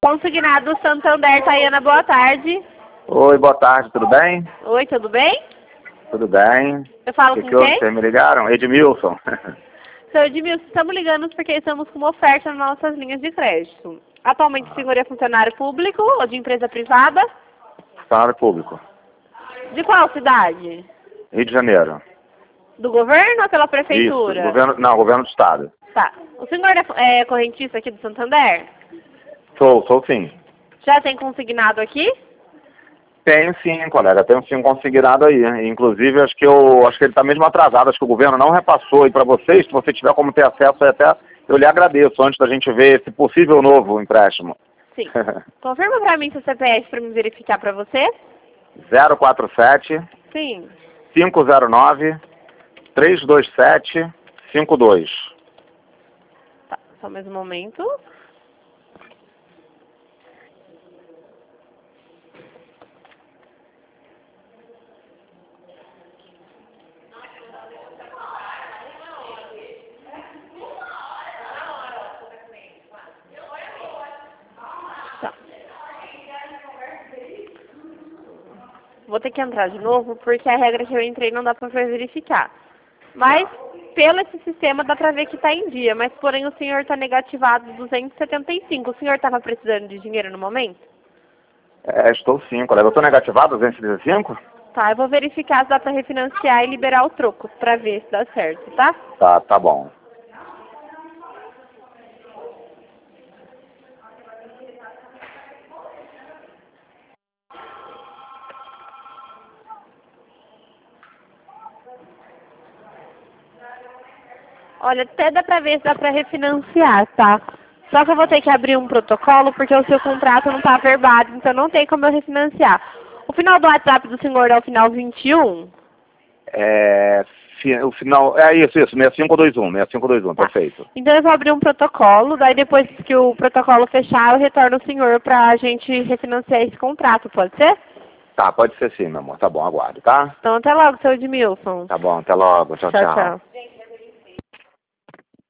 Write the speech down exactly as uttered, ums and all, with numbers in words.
Consignado Santander, Tayana, boa tarde. Oi, boa tarde, tudo bem? Oi, tudo bem? Tudo bem. Eu falo que com que houve? quem? Vocês me ligaram? Edmilson. Seu Edmilson, estamos ligando porque estamos com uma oferta nas nossas linhas de crédito. Atualmente o senhor é funcionário público ou de empresa privada? Salário público. De qual cidade? Rio de Janeiro. Do governo ou pela prefeitura? Isso, governo, não, governo do estado. Tá. O senhor é, é correntista aqui do Santander? Sou, sou sim. Já tem consignado aqui? Tenho sim, colega, tenho sim um consignado aí. Inclusive, acho que eu acho que ele está mesmo atrasado, acho que o governo não repassou aí para vocês. Se você tiver como ter acesso, até eu lhe agradeço antes da gente ver esse possível novo empréstimo. Sim. Confirma para mim seu C P F para me verificar para você. zero quatro sete, Sim. cinco zero nove, três dois sete, cinco dois. Tá, só mais um momento. Tá. Vou ter que entrar de novo, porque a regra que eu entrei não dá para verificar. Mas, pelo esse sistema, dá para ver que está em dia. Mas, porém, o senhor está negativado duzentos e setenta e cinco. O senhor estava precisando de dinheiro no momento? É, estou sim, colega. Eu estou negativado duzentos e trinta e cinco? Tá, eu vou verificar se dá para refinanciar e liberar o troco, para ver se dá certo, tá? Tá, tá bom. Olha, até dá pra ver se dá pra refinanciar, tá? Só que eu vou ter que abrir um protocolo porque o seu contrato não tá averbado, então não tem como eu refinanciar. O final do WhatsApp do senhor é o final vinte e um? É, fi- o final, é isso, isso, seis cinco dois um, seis cinco dois um, Tá. perfeito. Então eu vou abrir um protocolo, daí depois que o protocolo fechar, eu retorno o senhor pra gente refinanciar esse contrato, pode ser? Tá, pode ser sim, meu amor. Tá bom, aguardo, tá? Então até logo, seu Edmilson. Tá bom, até logo. Tchau, Tchau, tchau. tchau.